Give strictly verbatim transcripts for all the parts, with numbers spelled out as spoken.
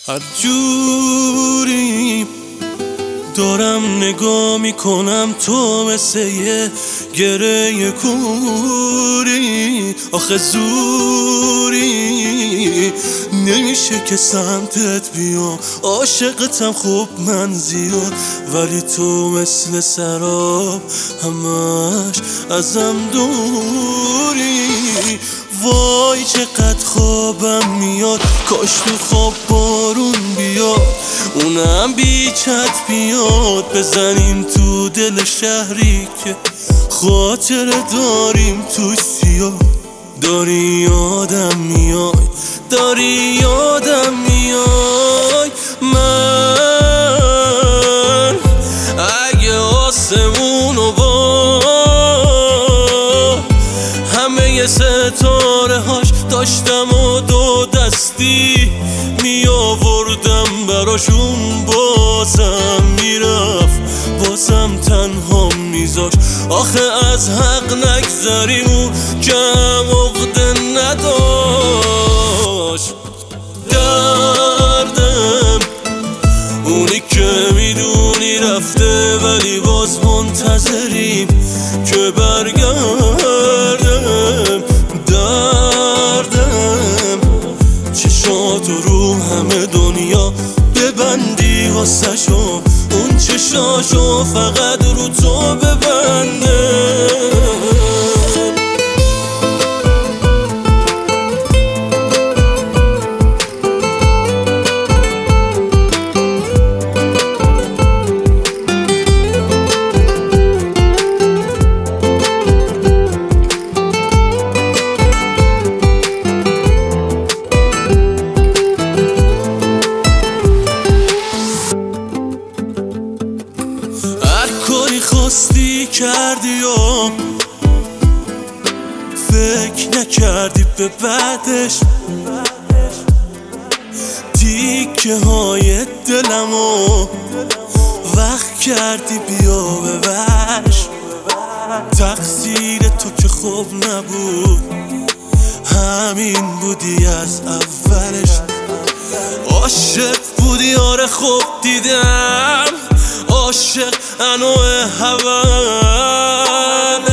هر جوری دارم نگاه میکنم تو مثل یه گره کوری، آخه زوری نمیشه که سمتت بیام، عاشقتم خوب من زیاد، ولی تو مثل سراب همش ازم دوری. وای چقدر خوابم میاد، کاش تو خواب بارون بیاد، اونم بی چت بیاد، بزنیم تو دل شهری که خاطره داریم توش سیاه. داری یادم میای، داری یادم میای. من اگه آسمونو با همه ستاره هاش داشتم و دو دستی می آوردم براشون، بازم میرفت بازم تنها میذاش. آخه از حق نگذریم و کم عقده نداشت. دردم اونی که میدونی رفته، ولی باز منتظریم که برگردم. دردم چشاتو رو همه دنیا ببندی واسه شو، اون چشاشو فقط رو تو ببنده. خواستی کردی و فکر نکردی به بعدش، تیکه های دلمو وقت کردی بیا ببرش. تقصیر تو که خوب نبود، همین بودی از اولش. عاشق بودی آره خوب دیدم، عاشق انوع حوالش.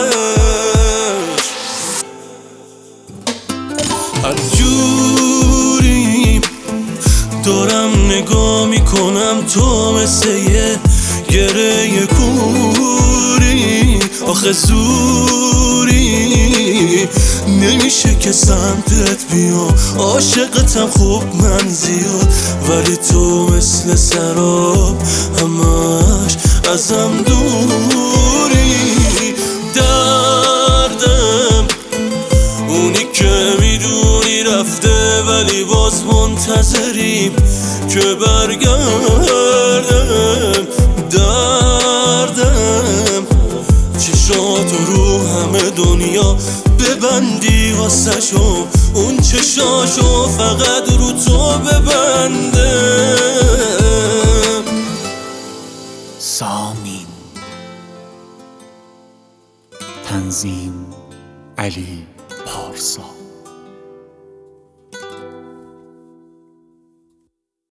هر جوری دارم نگاه میکنم تو مثل یه گره کوری، آخه زوری نمیشه که سمتت بیام، عاشقتم خوب من زیاد، ولی تو مثل سراب همش ازم دوری. دردم اونی که میدونی رفته، ولی باز منتظریم که برگردم. دردم چشاتو رو همه دنیا ببندی واسه شو، اون چشاشو فقط رو تو ببنده. سامین تنظیم علی پارسا.